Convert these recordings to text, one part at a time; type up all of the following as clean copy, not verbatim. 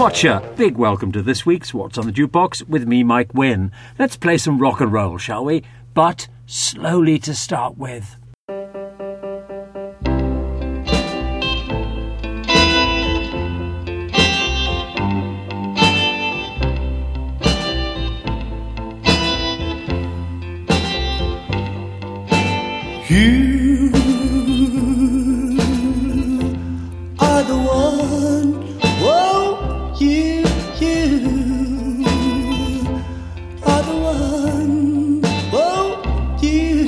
Gotcha! Big welcome to this week's What's on the Jukebox with me, Mike Wynn. Let's play some rock and roll, shall we? But slowly to start with. You are the one, oh, you are the one, oh, you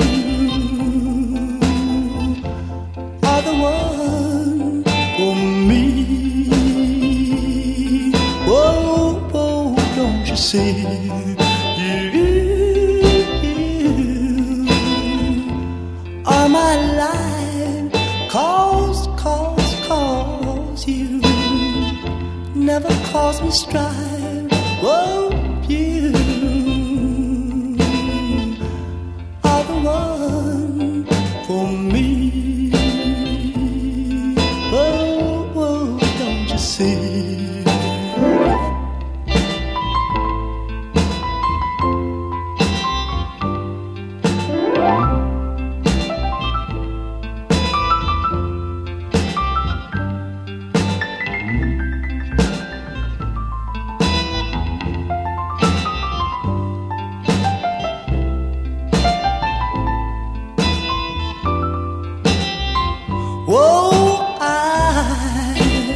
are the one for me, oh, oh, don't you see? Are my life, cause you never cause me strife, whoa, you are the one for me, whoa, whoa, don't you see? Whoa, I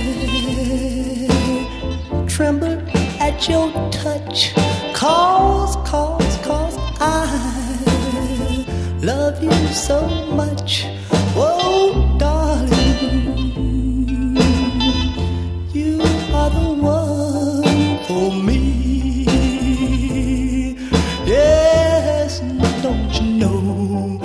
tremble at your touch, cause I love you so much. Whoa, darling, you are the one for me. Yes, don't you know?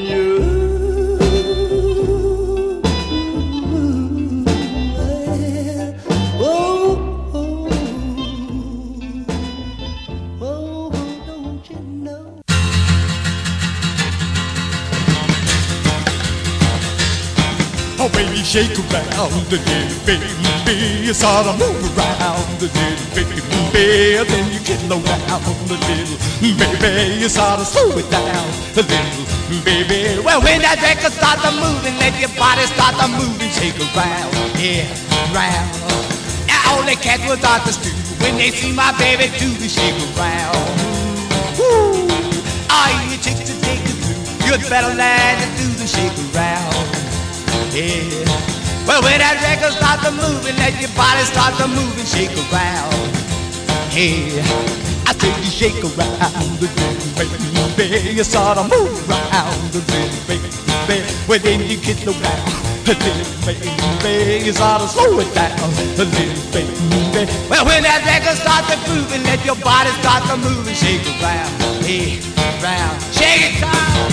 Oh, baby, shake around the little baby. You sort of move around the little baby. Then you get low down the little baby. You sort of slow it down the little baby. Well, when that record starts to moving, let your body start to move and shake around, yeah, round. Now all the cats will start to stew when they see my baby do the shake around. Woo! All you chicks to take the blue, you'd better learn to do the shake around. Yeah. Well, when that record starts to move and let your body start to move and shake around. Yeah. I say you shake around the little baby. You sort of move around the little baby. Well, then you get low down the little baby. You sort of slow it down the little baby. Well, when that record starts to move and let your body start to move and shake around. Yeah, round. Shake it down.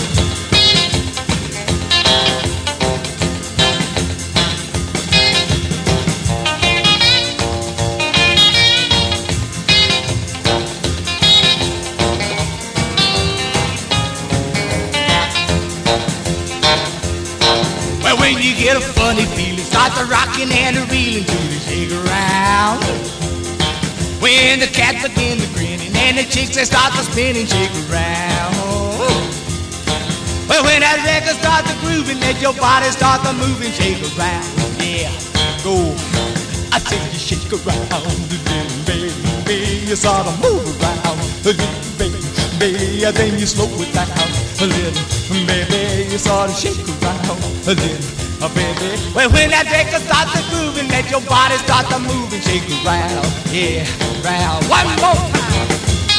When you get a funny feeling, start to rocking and a reeling to the shake around. When the cats begin to grinning and the chicks they start to spin and shake around. Well, when that record starts to grooving, let your body start to move and shake around. Yeah, go. I say you shake around the little baby. You sort of move around the little baby. Then you slow it down a little baby. You sort of shake around a little baby. Well, when that record starts to groove and let your body start to move and shake around, yeah, round. One more time.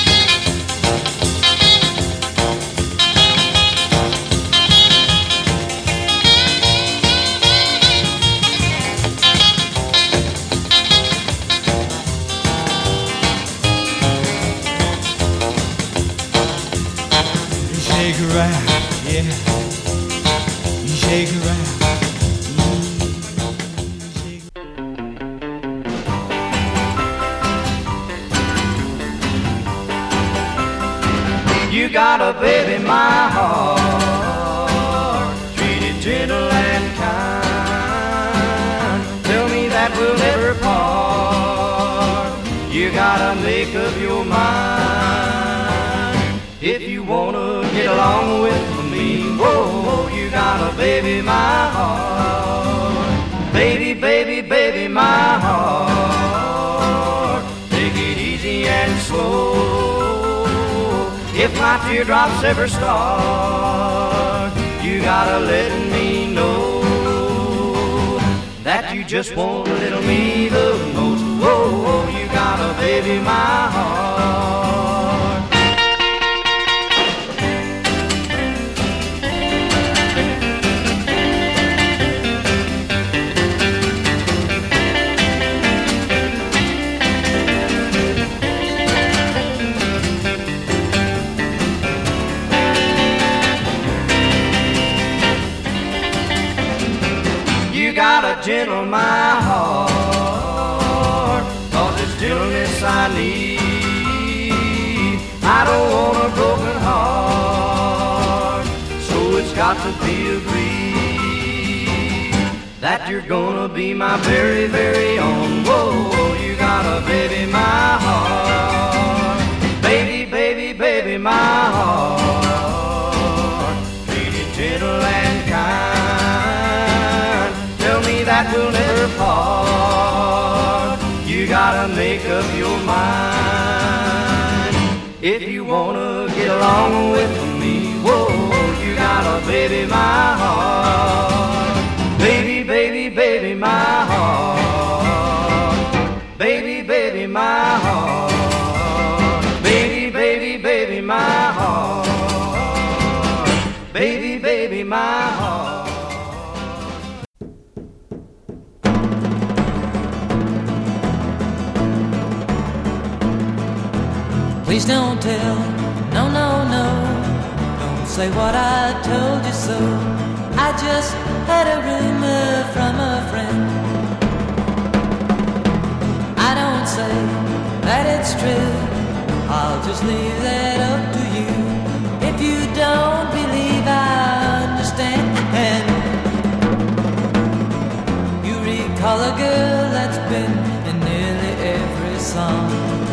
You shake around, yeah. You shake around. You got a baby in my heart, treat it gentle and kind. Tell me that we'll never part. wanna get along with me, whoa, you gotta baby my heart. Baby, baby, baby my heart. Take it easy and slow. If my teardrops ever start, you gotta let me know that you just want little me the most. Whoa, you gotta baby my heart. Got a gentle my heart, 'cause it's gentleness I need. I don't want a broken heart, so it's got to be agreed that you're gonna be my very, very own. Whoa, you got a baby my heart. Baby, baby, baby my heart. Treat it gentle and kind, that will never part. You gotta make up your mind if you wanna get along with me. Whoa, you gotta baby my heart. Baby, baby, baby my heart. Baby, baby my heart. Baby, baby, baby my heart. Baby, baby my heart. Please don't tell, no, no, no. Don't say what I told you so. I just had a rumor from a friend. I don't say that it's true, I'll just leave that up to you. If you don't believe, I understand. You recall a girl that's been in nearly every song.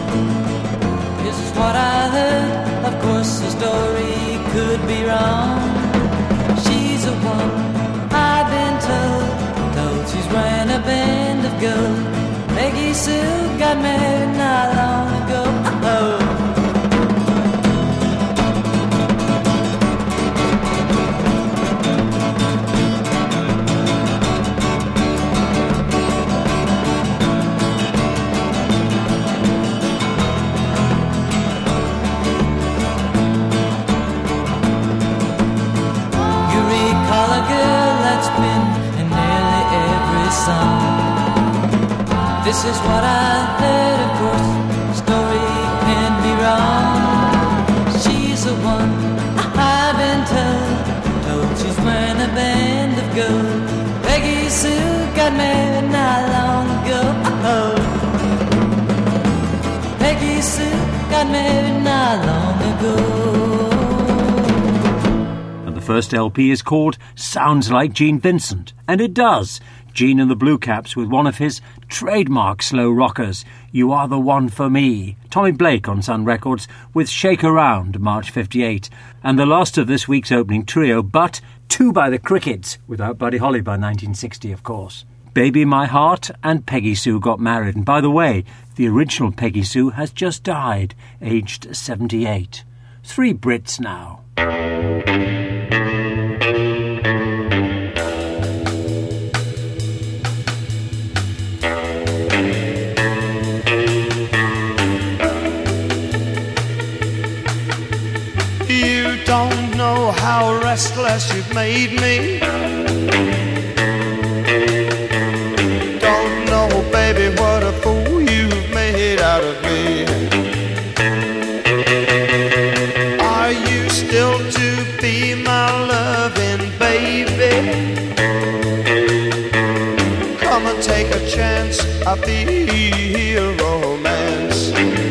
What I heard, of course the story could be wrong. She's the one I've been told she's ran a band of gold. Peggy Sue got married not long ago. Oh. This is what I heard, of course, the story can be wrong. She's the one I've been told she's wearing a band of gold. Peggy Sue got married not long ago. Oh. Peggy Sue got married not long ago. And the first LP is called Sounds Like Gene Vincent, and it does. Gene and the Blue Caps with one of his trademark slow rockers, You Are the One for Me. Tommy Blake on Sun Records with Shake Around, March 58. And the last of this week's opening trio, but Two by the Crickets, without Buddy Holly by 1960, of course. Baby My Heart and Peggy Sue Got Married. And by the way, the original Peggy Sue has just died, aged 78. 3 Brits now. Don't know how restless you've made me. Don't know, baby, what a fool you've made out of me. Are you still to be my loving baby? Come and take a chance, I feel romance.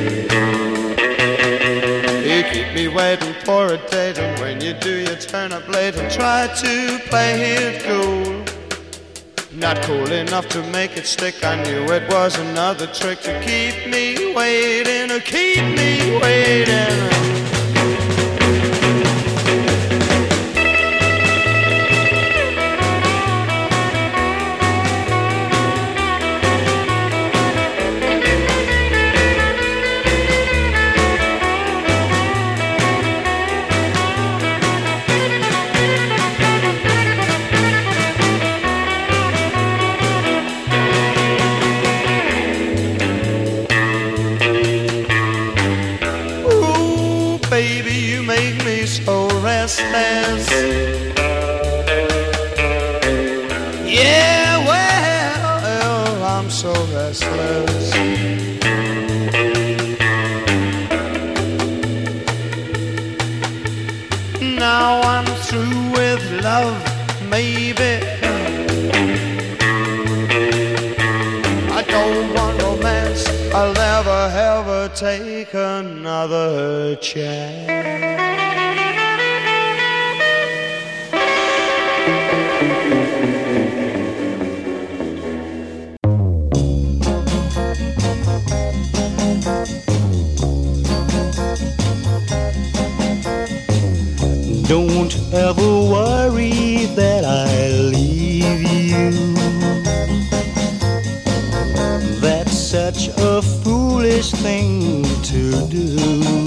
You keep me waiting for a date, and when you do you turn up late and try to play it cool. Not cool enough to make it stick. I knew it was another trick to keep me waiting, or keep me waiting. restless. Yeah, well, I'm so restless. Now I'm through with love, maybe. I don't want romance, I'll never ever take another chance. Don't ever worry that I leave you. That's such a foolish thing to do.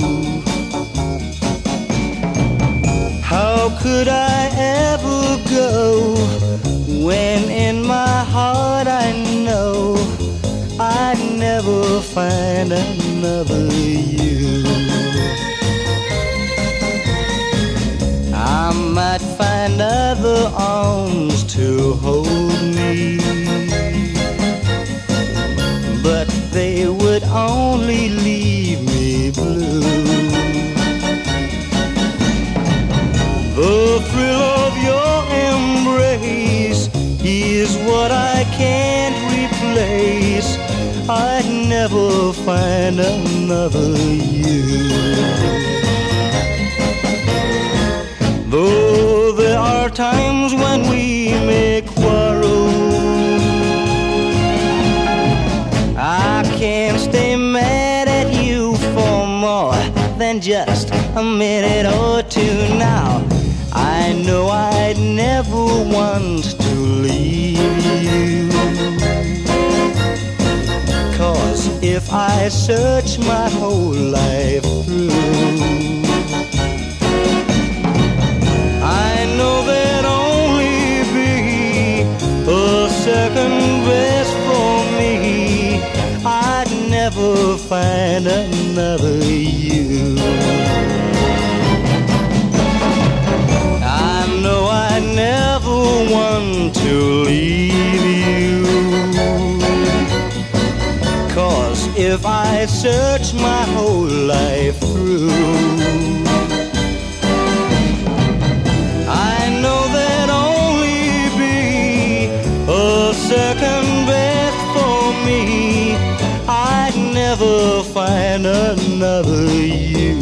How could I ever go when in my heart I know I'd never find another you? I might find other arms to hold me, but they would only leave me blue. The thrill of your embrace is what I can't replace. I'd never find another you. Though there are times when we may quarrel, I can't stay mad at you for more than just a minute or two now. I know I'd never want to leave you, 'cause if I search my whole life through, I know there'd only be a second best for me. I'd never find another you. I know I never want to leave you, 'cause if I search my whole life through, I know there'd only be a second best for me. I'd never find another you.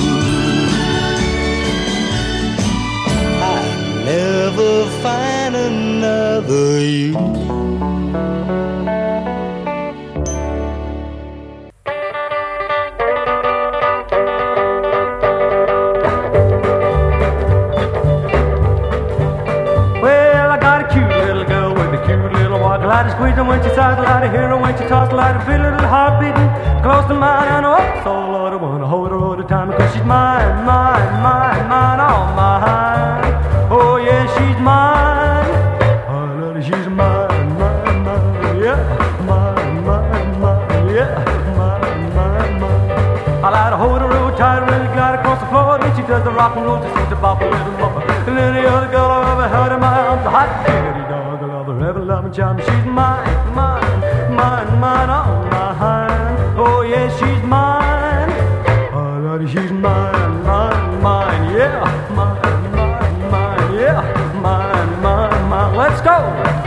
I'd never find another you. Light of squeeze when she sighs, light of hear her when she tosses, light of feel a little heart beating close to mine. And oh, so Lord, I wanna hold her all the time because she's mine, mine, mine, mine, all mine. Oh yeah, she's mine. Oh Lord, she's mine, mine, mine, yeah, mine, mine, mine, yeah, mine, mine, mine. I like to hold her real tight, really glide across the floor. Then she does the rock and roll, just seems to bop a little more than any other girl I've ever held in my arms. A hot diggity dog. Ever loving charm, she's mine, mine, mine, mine, all mine. Oh yeah, she's mine. Oh Lord, she's mine, mine, mine, yeah, mine, mine, mine, yeah, mine, mine, mine. Let's go.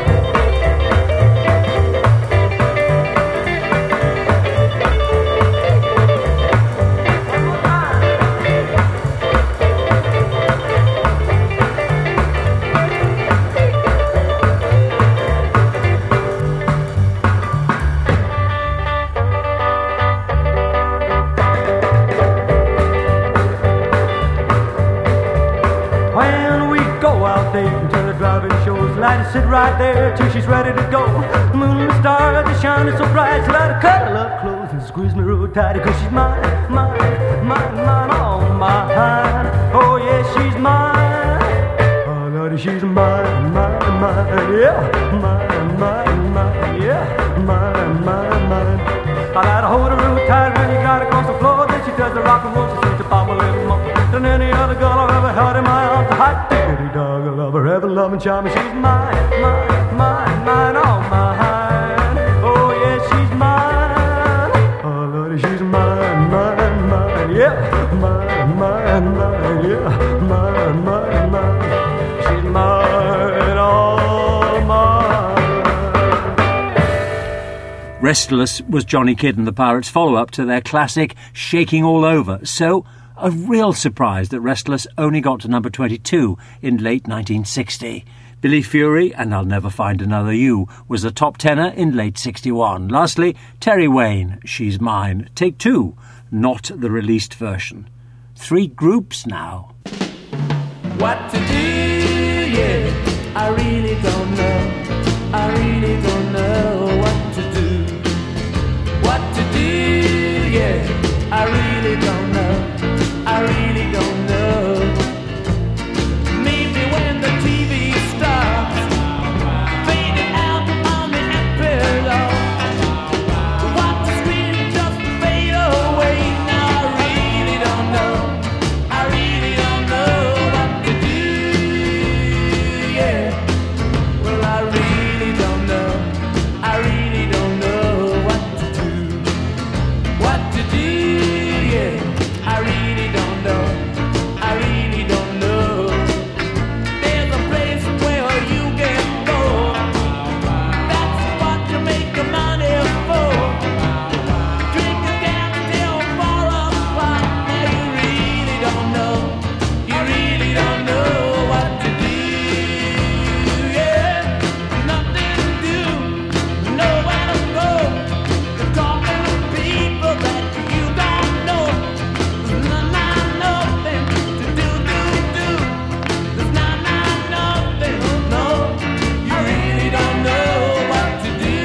Sit right there till she's ready to go. The moon and the stars are shining so bright. So let her cuddle up close and squeeze me real tight, 'cause she's mine, mine, mine, mine, all mine. Oh yeah, she's mine. Oh Lord, she's mine, mine, mine, yeah, mine, mine, mine, yeah, mine, mine, mine. I like to hold her real tight when you got across the floor. Then she does the rock and roll. She seems to pop a little more than any other girl I've ever held in my arms. hot diggity dog, I love her, ever loving charming. She's mine, mine, mine, mine, all mine. Oh yeah, she's mine. Oh Lordy, she's mine, mine, mine, yeah, mine, mine, mine, yeah, mine, mine, mine. She's mine, all mine. Restless was Johnny Kidd and the Pirates' follow-up to their classic Shaking All Over, so a real surprise that Restless only got to number 22 in late 1960. Billy Fury and I'll Never Find Another You was a top tenner in late 61. Lastly, Terry Wayne, She's Mine, take 2, not the released version. 3 groups now. What to do, yeah, I really don't know. I really don't know what to do. What to do, yeah, I really don't know. I really don't know. Maybe when the TV stops, fading out on the episode, watch the screen just fade away. Now I really don't know. I really don't know what to do. Yeah, well I really don't know. I really don't know what to do. What to do? Yeah, I really don't know. I really don't know. There's a place where you can go. That's what you make your money for. Drink it down till 4 o'clock. Now you really don't know. You really don't know what to do. Yeah, nothing to do, nowhere to go. You're talking to people that you don't know. There's nothing to do. There's nothing, no. You really don't know what to do.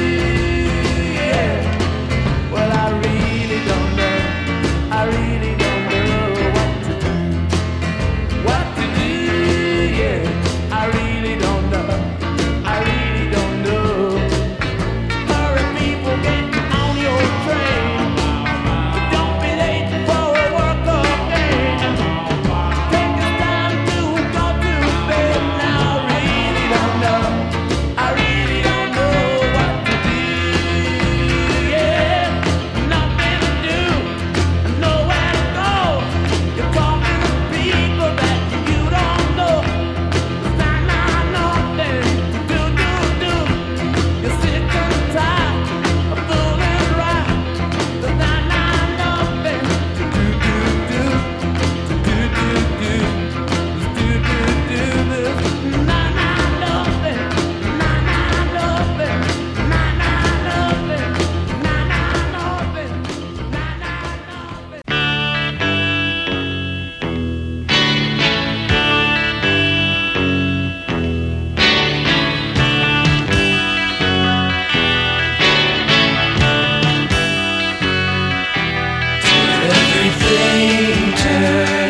Yeah, well I really don't know. I really don't know what to do. What to do, yeah, I really don't know. I really don't know. Hurry people, get on your train. Don't be late for a work of pain. Take the time to go to bed. Now I really don't know. I really don't know what to do. Yeah, nothing to do, nowhere to go. You're talking to people that you don't know. There's nothing to do. You're sick and tired of fooling around. There's nothing to do. There's everything turn.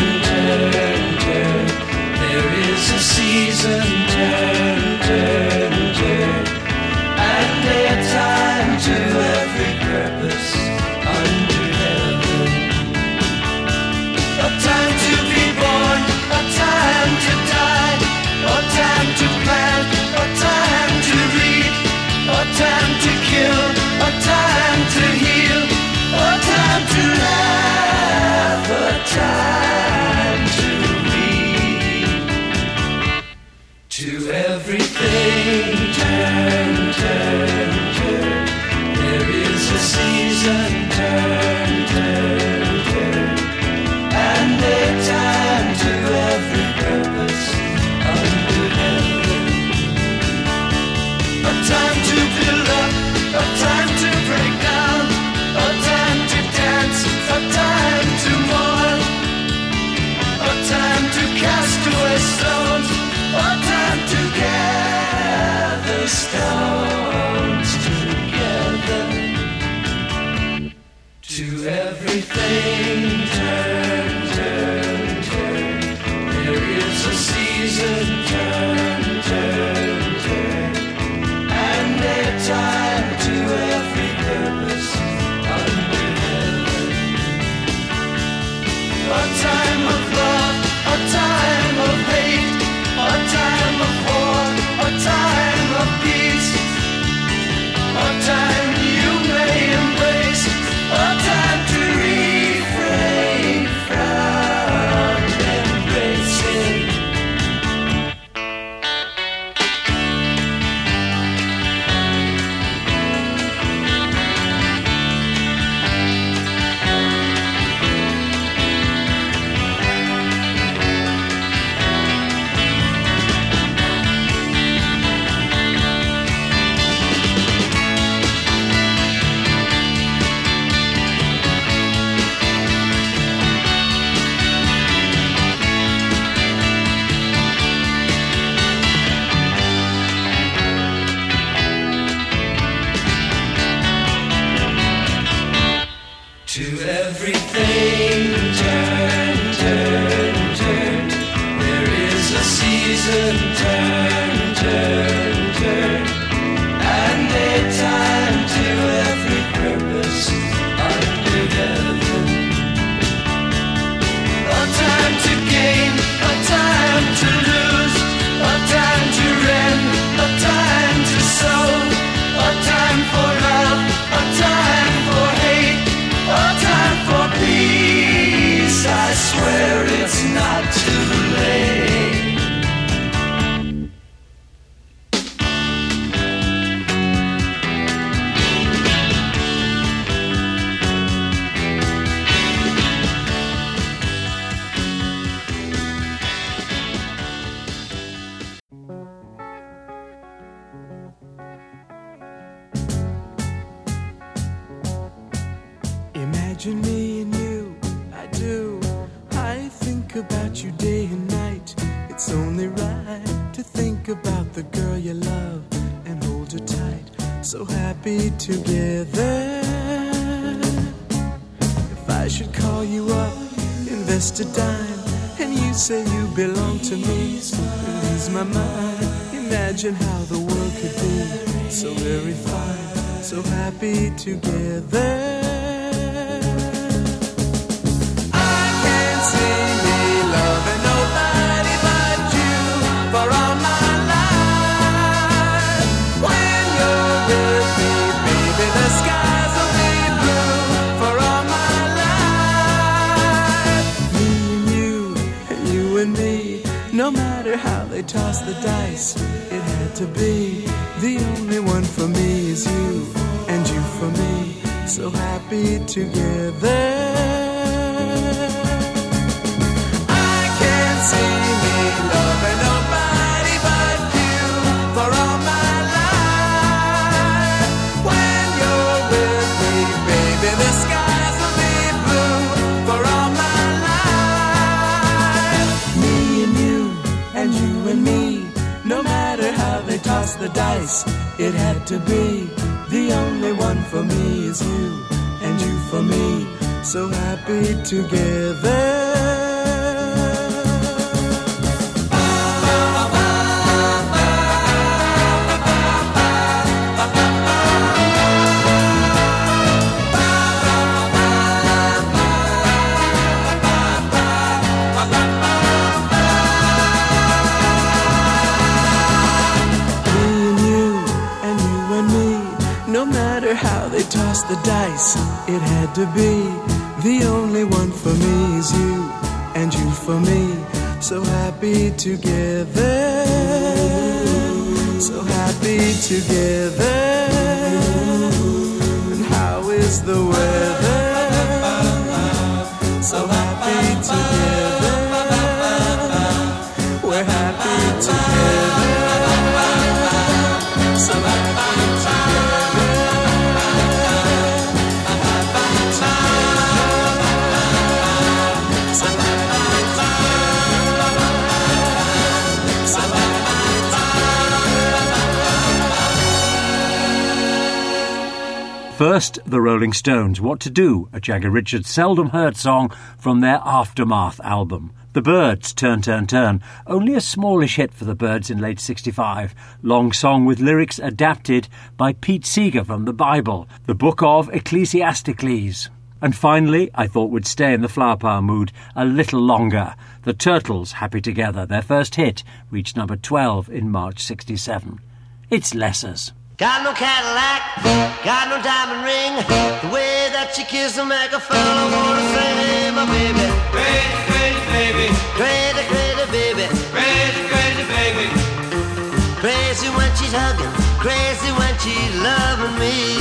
There is a season, turn, and a time to every purpose under heaven. A time to be born, a time to die, a time to plant, a time to read, a time to kill, a time to heal, a time to laugh, a time to weep. To everything turn. There is a season, turn, and a time to every purpose under heaven. A time to build up, a time to break down, a time to dance, a time to mourn, a time to cast away stones, a time to gather stones together. To everything turn. There is a season, turn, and a time to every purpose under heaven. A time of love, a time of hate. season turn, turn, turn, and daytime to every purpose under heaven. A time to gain, a time to lose, a time to rend, a time to sow, a time for love, a time for hate, a time for peace. I swear it's not too late. Imagine me and you, I do. I think about you day and night. It's only right to think about the girl you love and hold her tight. So happy together. If I should call you up, invest a dime, and you say you belong to me, release my mind. Imagine how the world could be so very fine, so happy together. No matter how they toss the dice, it had to be. The only one for me is you, and you for me, so happy together. I can't see me loving nobody but you for all my life. When you're with me, baby, the skies will be blue for all my life. Me and you, and you and me, no matter how they toss the dice, it had to be. The only one for me is you, and you for me, so happy together. How they toss the dice, it had to be. The only one for me is you, and you for me, so happy together, so happy together. And how is the weather? So happy together, we're happy together, so happy together. First, the Rolling Stones, What to Do, a Jagger Richards seldom heard song from their Aftermath album. The Byrds, Turn, Turn, Turn, only a smallish hit for the Byrds in late 65. Long song with lyrics adapted by Pete Seeger from the Bible, the Book of Ecclesiasticles. And finally, I thought we'd stay in the flower power mood a little longer. The Turtles, Happy Together, their first hit, reached number 12 in March 67. It's Lessers. Got no Cadillac, got no diamond ring. The way that you kiss will make a fella wanna say, my baby. Crazy, crazy baby. Crazy, crazy baby. Crazy, crazy baby. Crazy when she's hugging, crazy when she's loving me.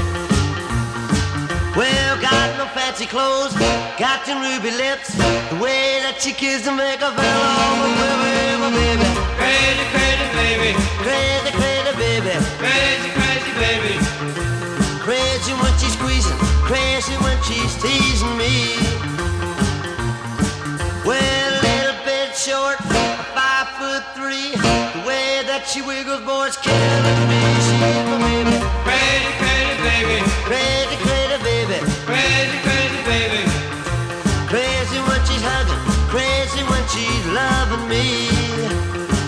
Well, got no fancy clothes, got them ruby lips. The way that she kisses will make a fella wanna say, my baby. Crazy, crazy baby. Crazy, crazy baby. Crazy, crazy baby. Crazy when she's squeezing, crazy when she's teasing me. Well, a little bit short, 5'3". The way that she wiggles, boy, it's killing me. She's my baby. Crazy, crazy baby. Crazy, crazy baby. Crazy, crazy baby. Crazy when she's hugging, crazy when she's loving me.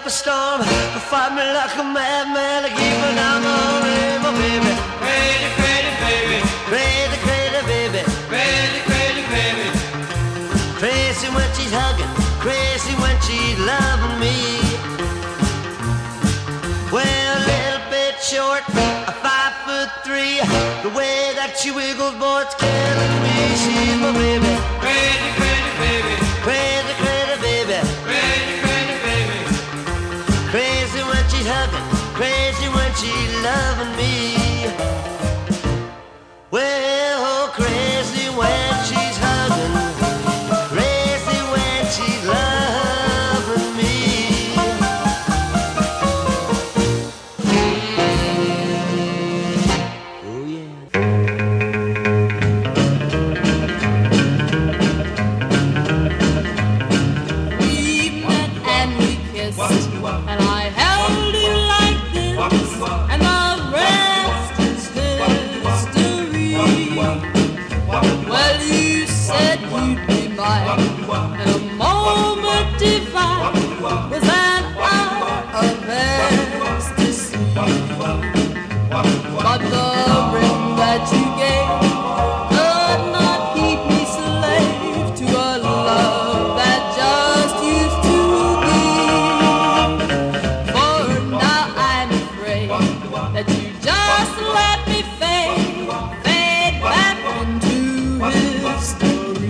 a storm, fight me like a madman, to keep me down the river, baby. Crazy, crazy, baby. Crazy, crazy, baby. Crazy, crazy, baby. Crazy when she's hugging, crazy when she's loving me. Well, a little bit short, 5'3", the way that she wiggles, boy, it's killing me. She's my baby. Crazy, crazy, baby. Crazy, crazy, baby. Crazy, crazy, baby. Crazy when she's hugging, crazy when she's loving me. Well, crazy when she's hugging, crazy when she's loving me. Oh yeah. We met and we kissed, and I held you like this, and the rest is history. Well, you said you'd be mine, and a moment divine was an hour of ecstasy. But the ring that you gave could not keep me slave to a love that just used to be. For now I'm afraid that you just let me fade back into history.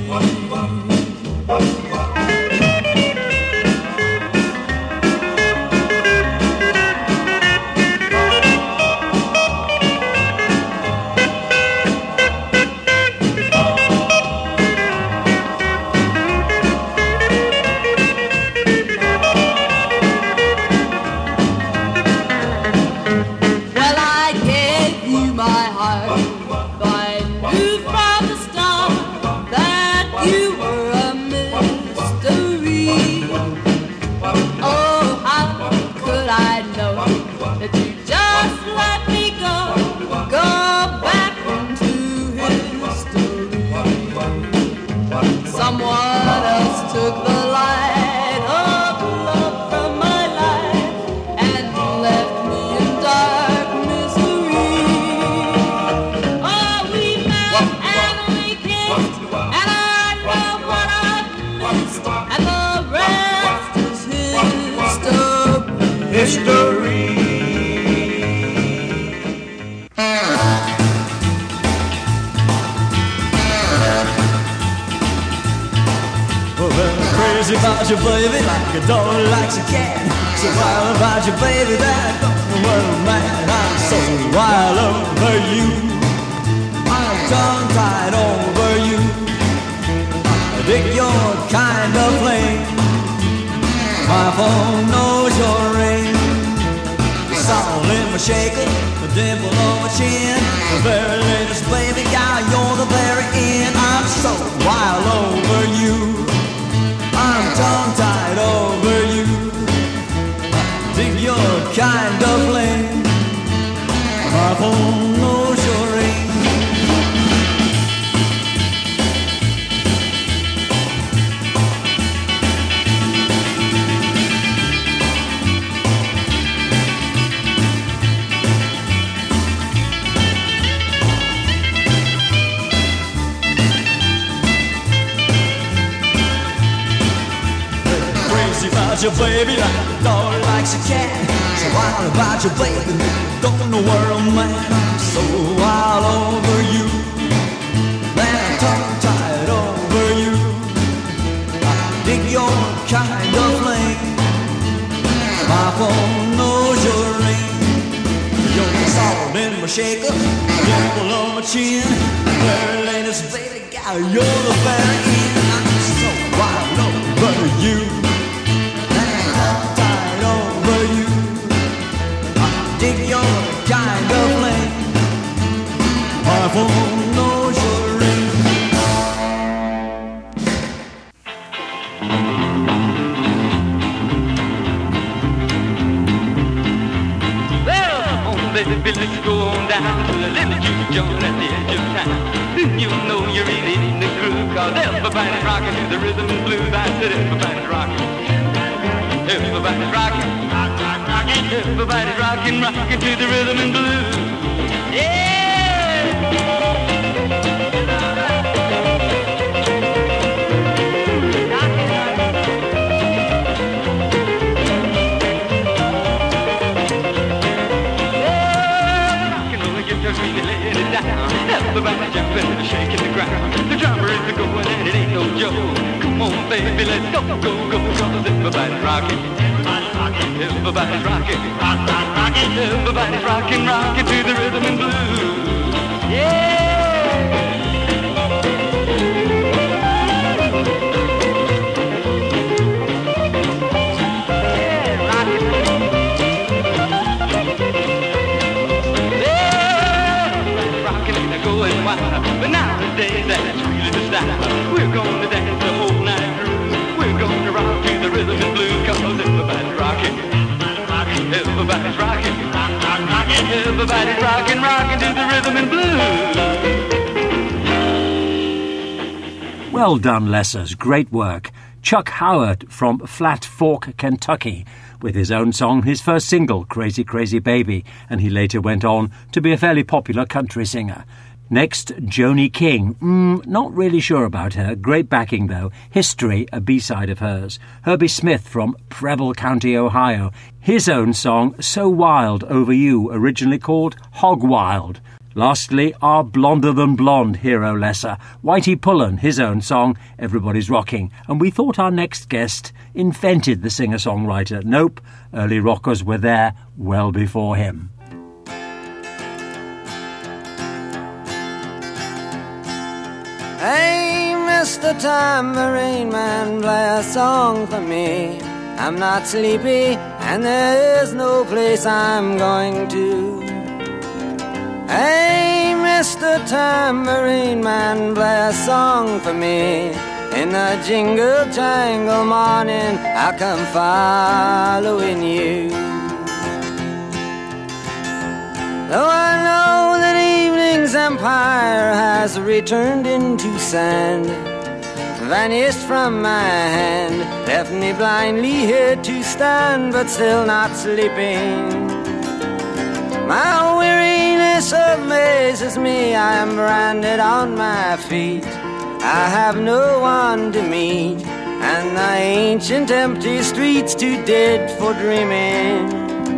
Well, I gave you my heart, but I knew from the start that you were a mystery. Oh, how could I know that you just let me go back into history? Someone else took the light of love from my life and left me in dark misery. Oh, we met and we kissed, and I know what I've missed, and the rest is history. History. Well, I'm crazy about you, baby, like a dog likes a cat. So wild about you, baby, that I don't know where I'm at. I'm so wild over you. I'm tongue-tied over you. I dig your kind of flame. My phone knows your ring. The soul in my shaker, the dimple on my chin. The very latest, baby, gal, you're the very end. I'm so wild over you. I'm tongue-tied over you. I dig your kind of flame. My phone knows your ring. Crazy about you, baby, like a dog likes a cat. So wild about you, baby, don't know where I'm at. I'm so wild over you. Man, I'm tongue-tied over you. I dig your kind of flame. My phone knows your ring. You're the salt in my shaker, dimple on my chin. The very latest, baby, gal, you're the very end. I'm so wild over you. Dig your kind of flame. My phone knows your ring. Well, come on, baby, let's go on down to the little juke joint at the edge of town. You know you're really in the groove, 'cause everybody's rocking to the rhythm and blues. I said everybody's rocking. Everybody's rocking, everybody's rocking, rocking to the rhythm and blues. Yeah! Everybody jumping and shaking the ground. The drummer is going and it ain't no joke. Come on, baby, let's go, go, go, cause everybody's rocking. Everybody's rocking. Everybody's rocking, rocking to the rhythm and blues. Yeah! But nowadays that's really the style. We're gonna dance the whole night through. We're gonna rock to the rhythm and blues. Cause everybody's rocking. Everybody's rocking. Everybody's rocking, rocking to the rhythm and blues. Well done, Lessers. Great work. Chuck Howard from Flat Fork, Kentucky, with his own song, his first single, Crazy Crazy Baby, and he later went on to be a fairly popular country singer. Next, Joni King. Not really sure about her. Great backing, though. History, a B-side of hers. Herbie Smith from Preble County, Ohio. His own song, So Wild Over You, originally called Hog Wild. Lastly, our blonder than blonde hero lesser, Whitey Pullen, his own song, Everybody's Rocking. And we thought our next guest invented the singer-songwriter. Nope, early rockers were there well before him. Hey, Mr. Tambourine Man, play a song for me. I'm not sleepy, and there is no place I'm going to. Hey, Mr. Tambourine Man, play a song for me. In the jingle jangle morning, I'll come following you. Though I know that evening's empire has returned into sand, vanished from my hand, left me blindly here to stand, but still not sleeping. My weariness amazes me, I am branded on my feet. I have no one to meet, and the ancient empty streets too dead for dreaming.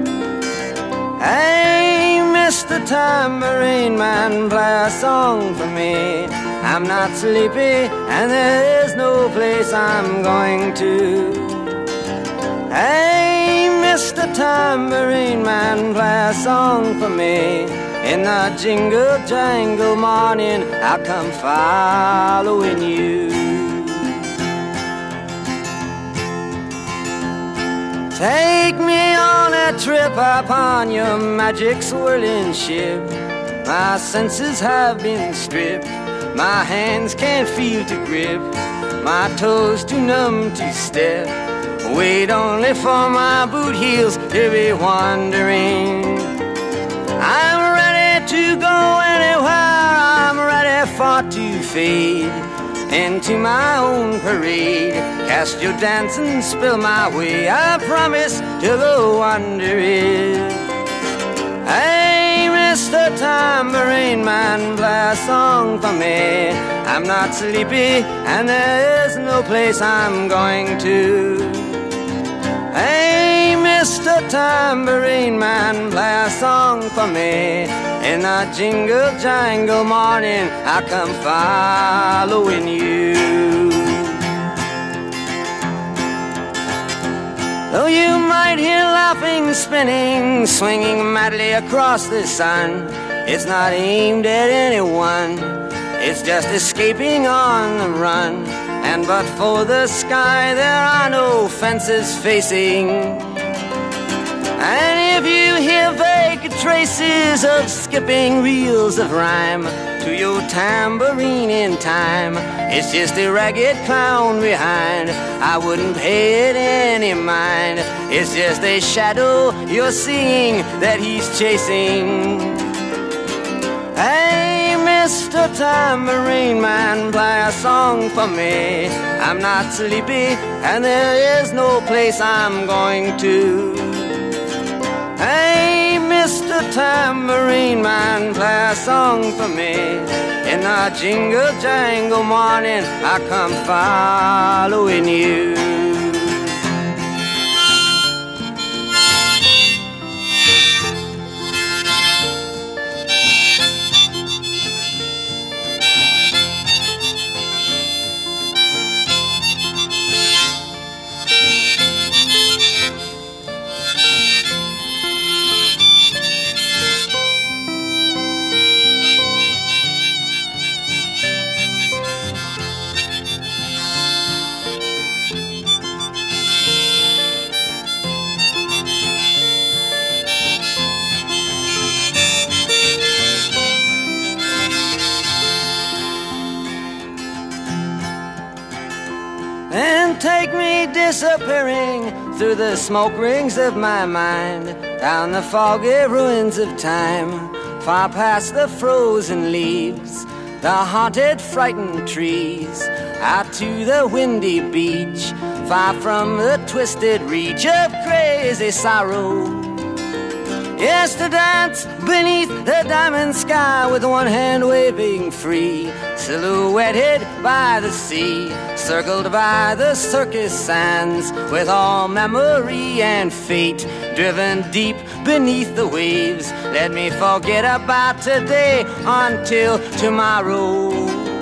Hey, Mr. Tambourine Man, play a song for me. I'm not sleepy, and there is no place I'm going to. Hey, Mr. Tambourine Man, play a song for me. In the jingle jangle morning, I'll come following you. Take me on a trip upon your magic swirling ship. My senses have been stripped, my hands can't feel to grip, my toes too numb to step. Wait only for my boot heels to be wandering. I'm ready to go anywhere, I'm ready for to fade into my own parade. Cast your dance and spill my way, I promise to go under it. Hey, Mr. Tambourine Man, play a song for me. I'm not sleepy, and there is no place I'm going to. Hey, Mr. Tambourine Man, play a song for me. In the jingle jangle morning, I come following you. Though you might hear laughing, spinning, swinging madly across the sun, it's not aimed at anyone, it's just escaping on the run. And but for the sky, there are no fences facing. And if you hear vague traces of skipping reels of rhyme to your tambourine in time, it's just a ragged clown behind. I wouldn't pay it any mind. It's just a shadow you're seeing that he's chasing. Hey, Mr. Tambourine Man, play a song for me. I'm not sleepy and there is no place I'm going to. Hey, Mr. Tambourine Man, play a song for me. In the jingle jangle morning, I come following you. And take me disappearing through the smoke rings of my mind, down the foggy ruins of time, far past the frozen leaves, the haunted frightened trees, out to the windy beach, far from the twisted reach of crazy sorrow. Yes, to dance beneath the diamond sky with one hand waving free, silhouetted by the sea, circled by the circus sands, with all memory and fate driven deep beneath the waves. Let me forget about today until tomorrow.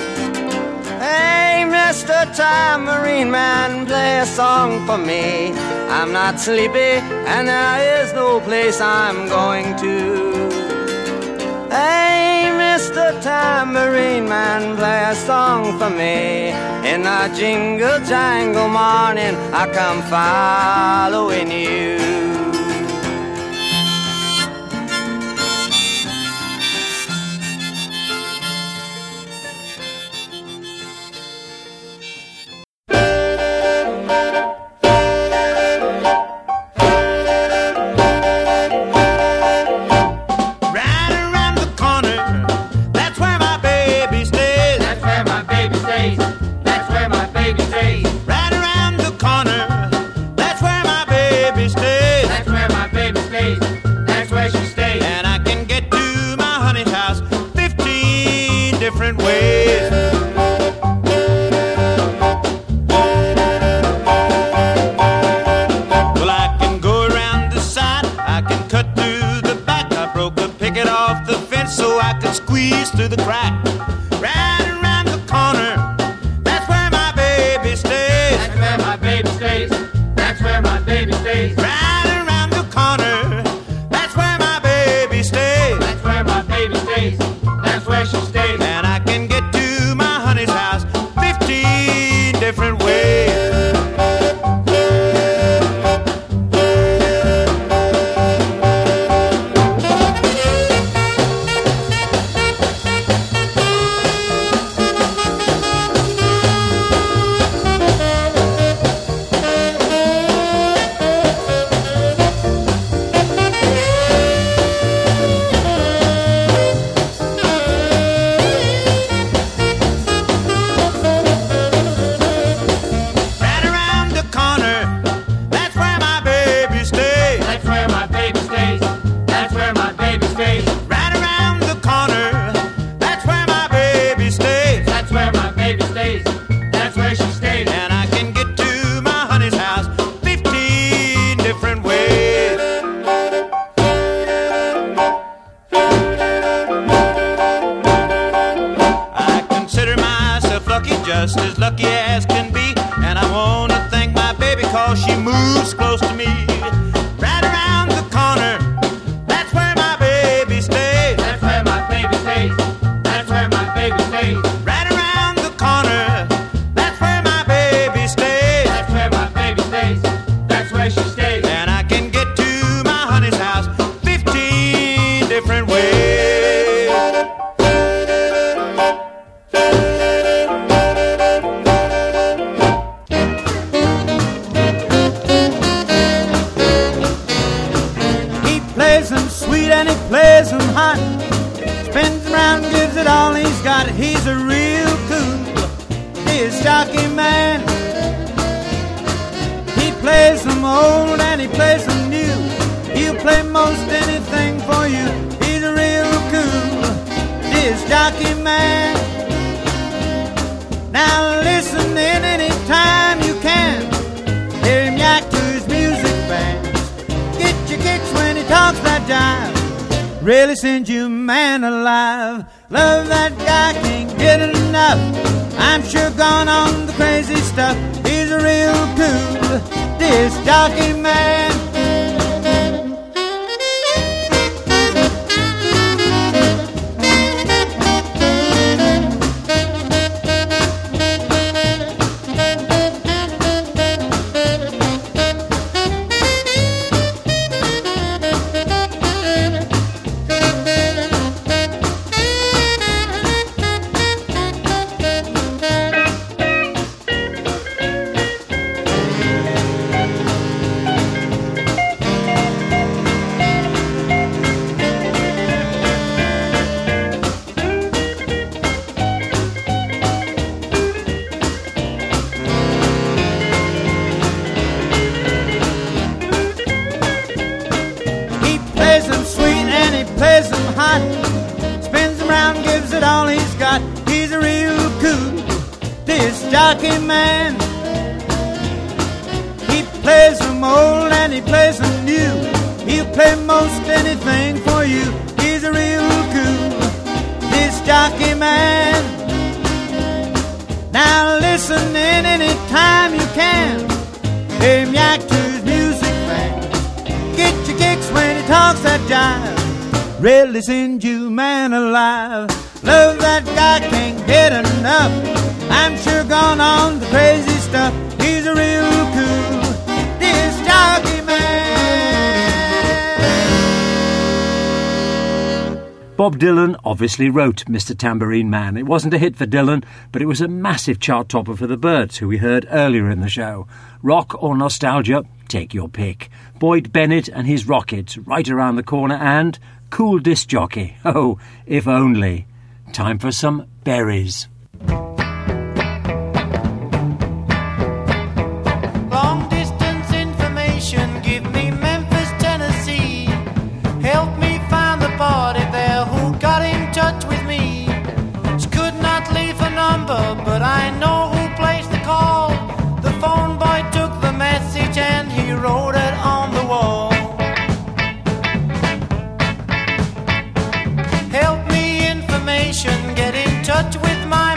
Hey, Mr. Tambourine Man, play a song for me. I'm not sleepy and there is no place I'm going to. Hey, Mr. Tambourine Man, play a song for me. In the jingle jangle morning, I come following you. Through the crack, right around the corner. That's where my baby stays. That's where my baby stays. That's where my baby stays. Right around the corner. That's where my baby stays. That's where my baby stays. That's where she stays. And I can get to my honey's house 15 different ways. Just as lucky as can be, and I want to thank my baby cause she moves close to me. Right around the corner, that's where my baby stays. That's where my baby stays. That's where my baby stays. Right around the corner, that's where my baby stays. That's where my baby stays. That's where she stays. And I can get to my honey's house 15 different ways. Spins around, gives it all he's got. He's a real cool disc jockey man. He plays them old and he plays them new. He'll play most anything for you. He's a real cool disc jockey man. Now listen in any time you can. Hear him yak to his music band. Get your kicks when he talks that jive. Really sends you man alive. Love that guy, can't get enough. I'm sure gone on the crazy stuff. He's a real cool disc jockey man. Jockey man. He plays them old and he plays them new. He'll play most anything for you. He's a real cool disc jockey man. Now listen in any time you can. Hear him yak to his music band. Get your kicks when he talks that jive. Really send you man alive. Love that guy, can't get enough. I'm sure gone on the crazy stuff. He's a real cool disc jockey man. Bob Dylan obviously wrote Mr. Tambourine Man. It wasn't a hit for Dylan, but it was a massive chart topper for the Byrds, who we heard earlier in the show. Rock or nostalgia, take your pick. Boyd Bennett and his Rockets, right around the corner, and cool disc jockey. Oh, if only. Time for some berries. Long distance information, give me Memphis, Tennessee. Help me find the party there who got in touch with me. She could not leave a number, but I know who placed the call. The phone boy took the message and he wrote it on the wall. Help me information, get in touch with my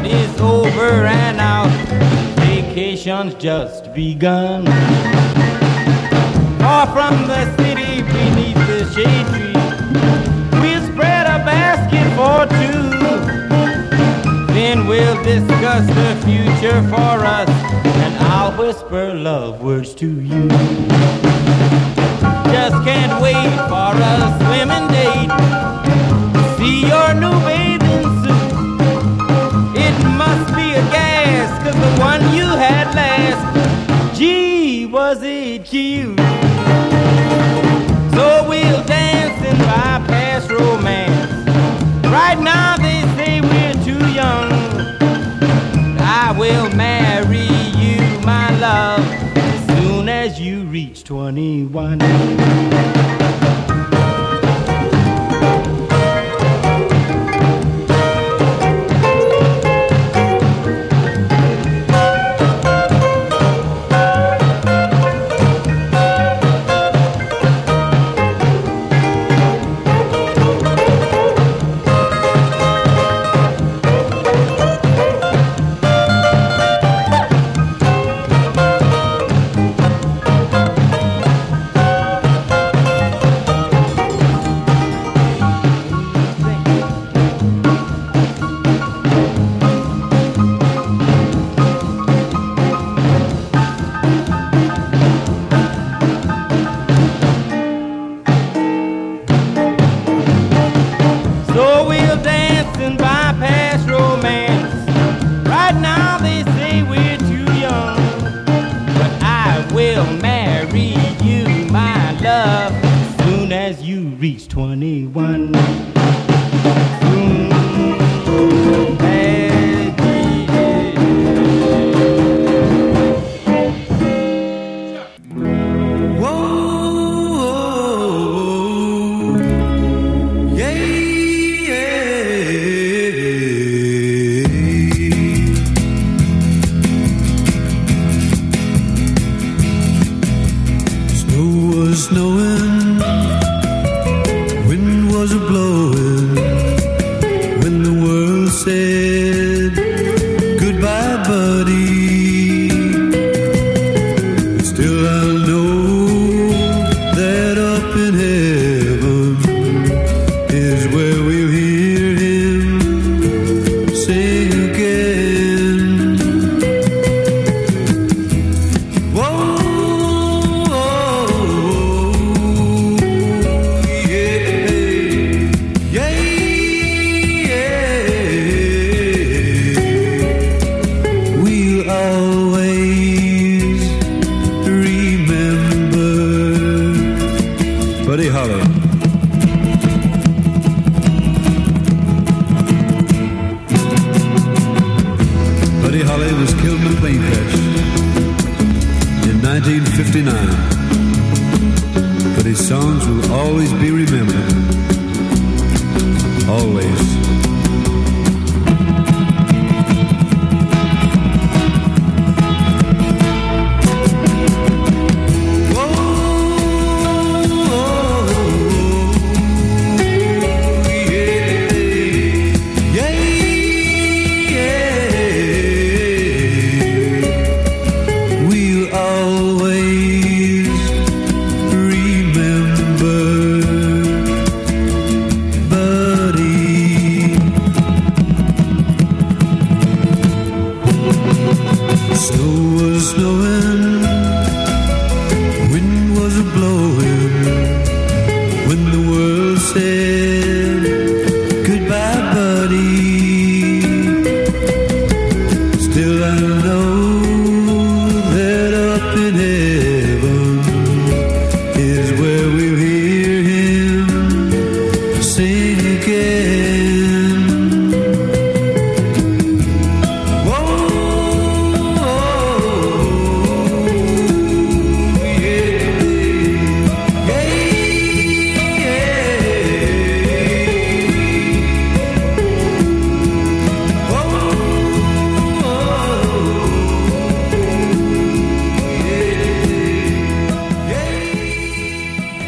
is over and out. Vacation's just begun. Far from the city beneath the shade tree, we'll spread a basket for two. Then we'll discuss the future for us, and I'll whisper love words to you. Just can't wait for a swimming date. See your new bathing suit. It must be a gas, 'cause the one you had last, gee, was it cute. So we'll dance and bypass romance. Right now they say we're too young. I will marry you, my love, as soon as you reach 21. Reach 21.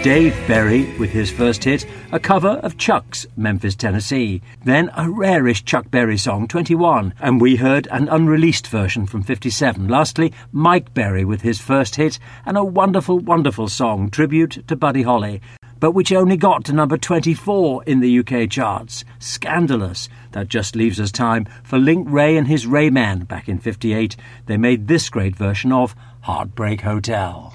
Dave Berry with his first hit, a cover of Chuck's Memphis, Tennessee. Then a rarish Chuck Berry song, 21, and we heard an unreleased version from 57. Lastly, Mike Berry with his first hit and a wonderful, wonderful song, tribute to Buddy Holly, but which only got to number 24 in the UK charts. Scandalous. That just leaves us time for Link Ray and his Rayman back in 58. They made this great version of Heartbreak Hotel.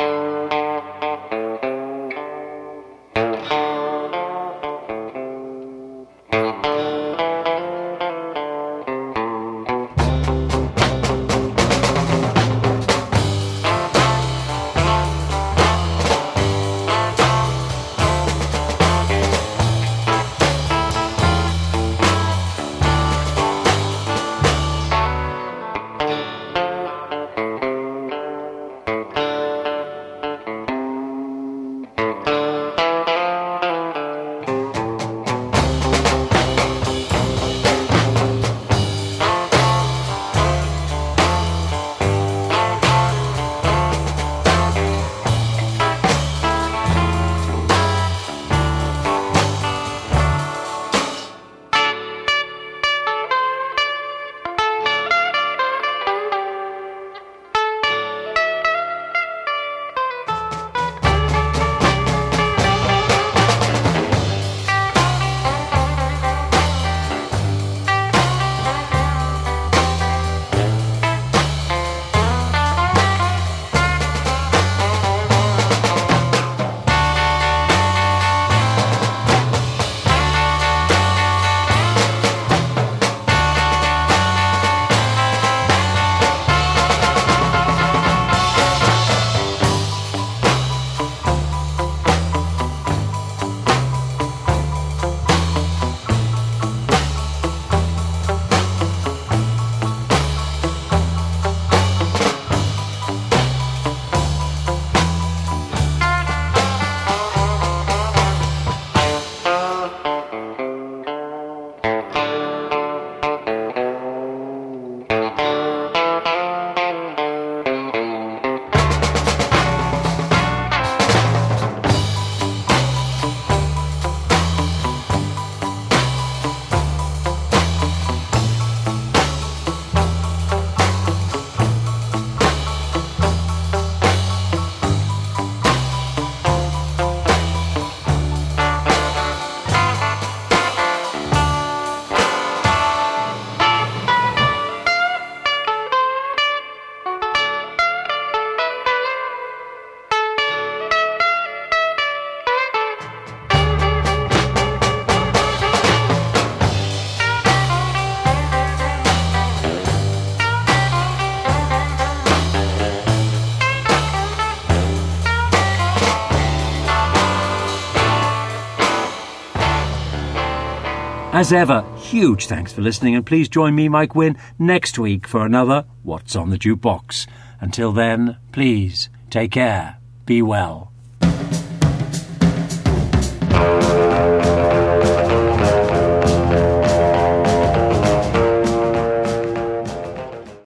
As ever, huge thanks for listening, and please join me, Mike Wynne, next week for another What's on the Jukebox. Until then, please, take care, be well.